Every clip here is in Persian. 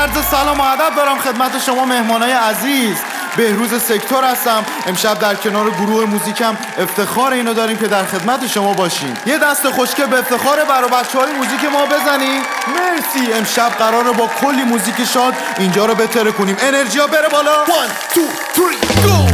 عرض سلام و ادب دارم خدمت شما مهمانای عزیز. بهروز سکتور هستم. امشب در کنار گروه موزیکم افتخار اینو داریم که در خدمت شما باشیم. یه دست خوشگل به افتخار برای بچه‌های موزیک ما بزنید. مرسی. امشب قراره با کلی موزیک شاد اینجا رو بتره کنیم. انرژیا بره بالا. 1 2 3 گو.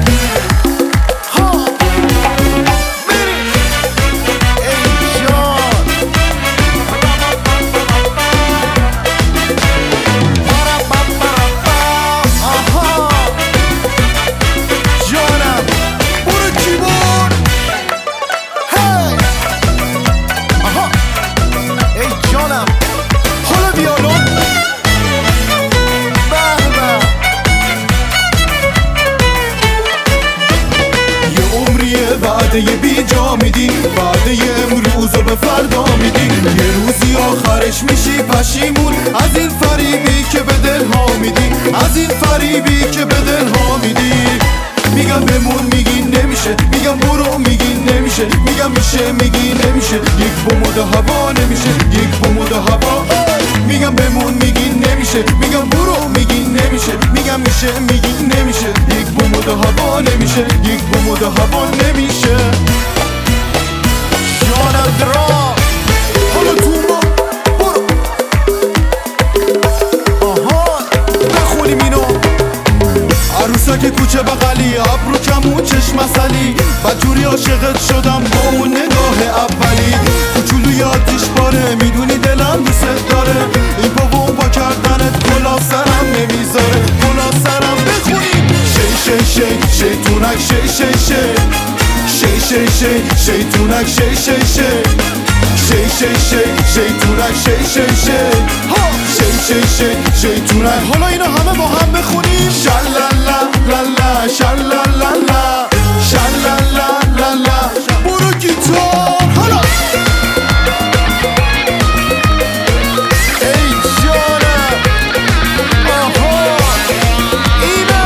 وعده بی جا میدی، وعده امروزو به فردا میدی. یه روزی آخرش میشی پشیمون از این فریبی که به دلها میدی، از این فریبی که به دلها میدی. میگم بمون میگی نمیشه، میگم برو میگی نمیشه، میگم میشه میگی نمیشه. یک بمود هوا نمیشه، یک بمود هوا. میگم بمون میگی نمیشه، میگم برو میگی نمیشه، میگم میشه میگی نمیشه. یک بمود هوا نمیشه، یک بمود هوا نمیشه. جانم درام حالا تو ما برو. آها نخونیم اینو. عروسک کوچه بغلی، ابرو کمون چشم اصلی. بدجوری عاشقت شدم با اون نگاه اولی. کوچولوی آتیش باره، میدونی دلم دوست داره. این پا و اون پا کردنت کلا سرم نمیذاره، کلا سرم. بخونیم شی شی شی شیطونک شی شی شی شی شی شی شیطونک شی شی شی شی شی شی شیطونک شی شی شی شی شی شی شیطونک. حالا اینو همه با هم بخونیم. شلالا لالا شلالا شلالا لالا. برو گیتار حالا. ای جانم آها اینو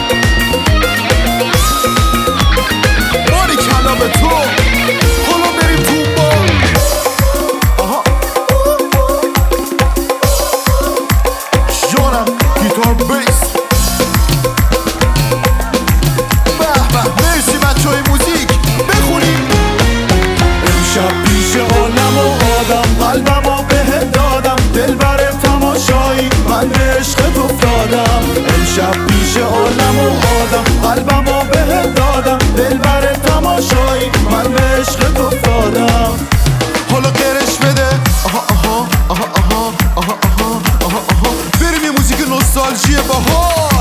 باری کلا به تو. حالا بریم تو با. آها جانم گیتار بیس. مرسی بچه‌های موزیک. بخونیم. امشب پیش عالم و آدم قلبم و بهت دادم. دل بر تماشایی من به عشقت افتادم. امشب پیش عالم و آدم قلبم و بهت دادم. دل بر تماشایی من به عشقت افتادم. حالا قرش بده. آها آها آها آها آها آها آها آها. بریم یه موزیک نوستالژی باحال.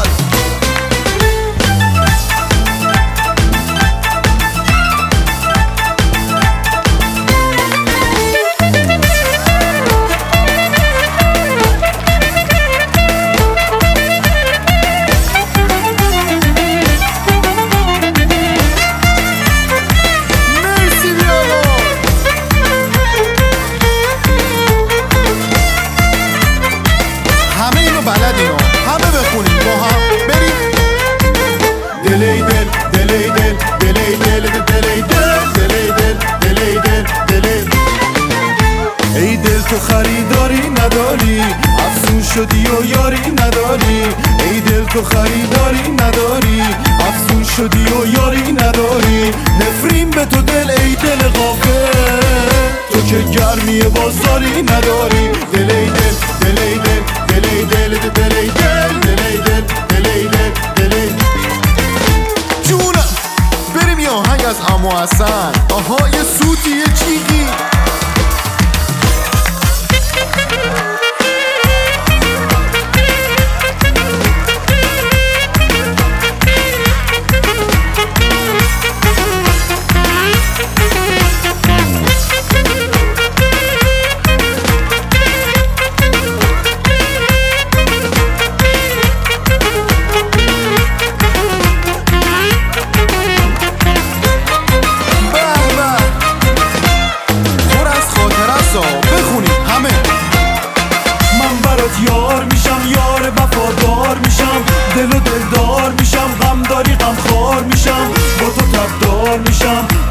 بلدینو همه بخونیم با هم. بریم. دلی دل دلی دل دلی دل دلی دل دلی دل دلی دل دلی. ای دل تو خریداری نداری، افسون شدی و یاری نداری. ای دل تو خریداری نداری، افسون شدی و یاری نداری. نفرین به تو دل ای دل غافل، تو که گرمی بازاری نداری. دلی دل دلی دل دلی دل دلی دل دلی دل دلی دل دلی. جونم بریم یه آهنگ از عمو حسن. آها یه سوتی یه چیگی.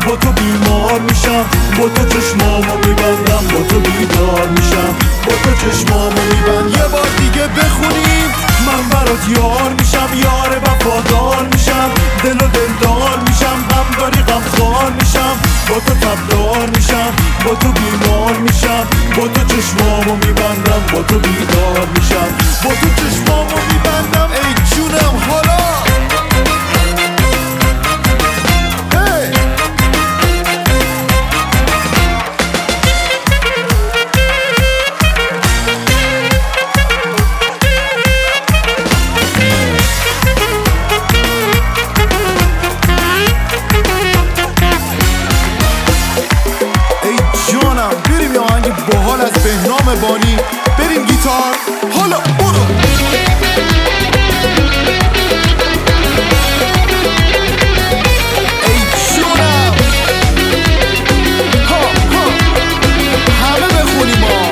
با تو بیمار میشم، با تو چشمامو میبندم، با تو بیدار میشم، با تو چشمامو میبندم. یه بار دیگه بخونیم من برات یار میشم، یار وفادار میشم، دل و دلدار میشم، غم داری غمخوار میشم، با تو تبدار میشم، با تو بیمار میشم، با تو چشمامو میبندم، با تو بیدار میشم، با تو چشمامو میبندم. ای جونم حالا باحال از بهنام بانی. بریم گیتار حالا برو. ای جونم ها ها همه بخونیم ها.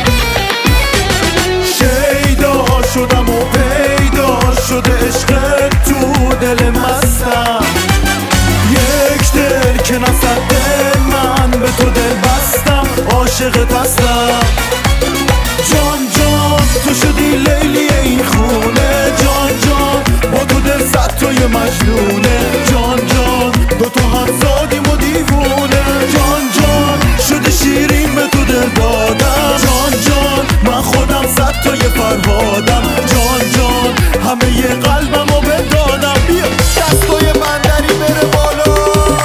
شیدا شدم و پیدا شده عشق تو دل مستم، یک دل که نصد دل من به تو دل بستم، عاشقت هستم. جان جان تو شدی لیلی این خونه، جان جان با تو دل صد تا یه مجنونه، جان جان دو تا هم زادیم و دیوونه، جان جان شده شیرین به تو دل دادم، جان جان من خودم صد تا یه فرهادم، جان جان همه یه قلبم رو بدادم. بیا دستای بندری بره بالا.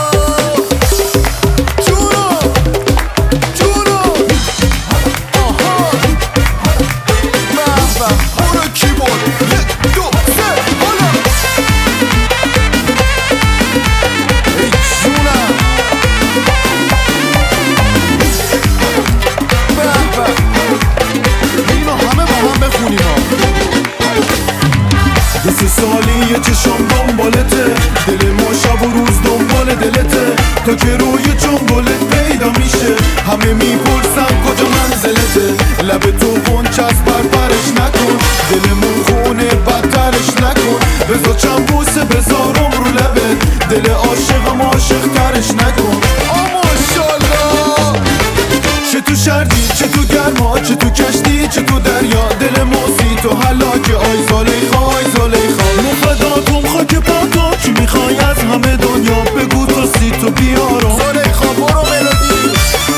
سالی یه چشم دنبالته، دل ما شب و روز دنبال دلته، تا که روی جنگلت پیدا میشه همه میپرسن کجا منزلته، لب تو غنچه از پرپرش نکن، دلمون خونه بدترش نکن، بذار چند بوسه بذارم رو لبت، دل عاشقم عاشق ترش نکن. ماشالله چه تو شرقی چه تو گرما، چه تو کشتی چه تو دریا، دل موسی تو هلاکه. آی زلیخا آی زلیخا مفداتم خاک پاتو، چی میخوای از همه دنیا بگو تو سی تو بیارم. زلیخا برو ملودی.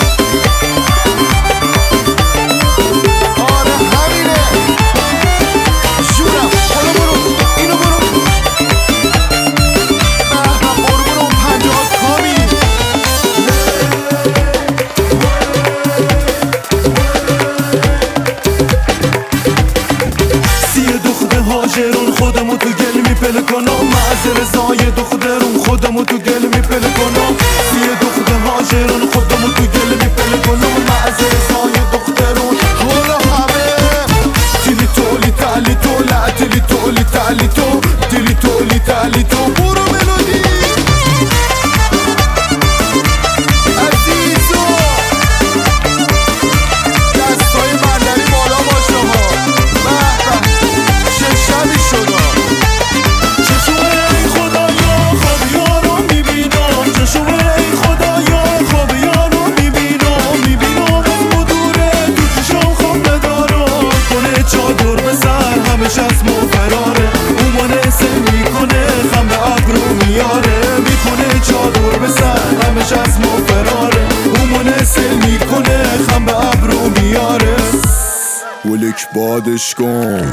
آره همینه جونم حالا برو اینو برو. قربون اون 50 کامی. هاجرون خودمو تو گل میپله کنم، معذر رضای دخترون خودمو تو گل میپله کنم، سی دختر هاجرون خودمو تو گل میپله کنم، معذر رضای دخترون. حالا همه تیلی تولی تالی تو لا تیلی تولی تالی تو، تیلی تولی تالی تو. برو ملودی عزیزو. دستای بندری بالا باشه ها. چه شبی شده. چشم ای خدایا خواب یارو میبینم، چشم ای خدایا خواب یارو میبینم، میبینم از مدوره تو چشم خواب ندارم، کنه چادر به سر همش از مو فراره، اومانه سل میکنه خم به ابرو میاره، میکنه چادر به سر همش از مو فراره، اومانه سل میکنه خم به ابرو میاره. ولک بادش کن.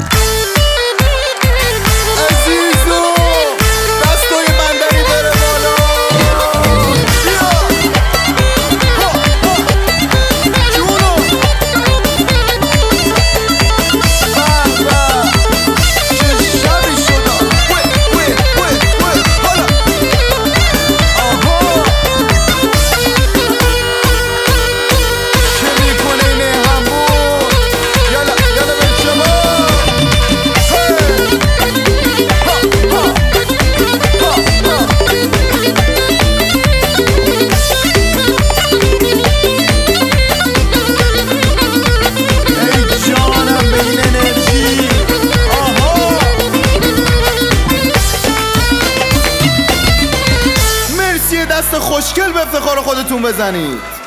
دست خوشگل به افتخار خودتون بزنید.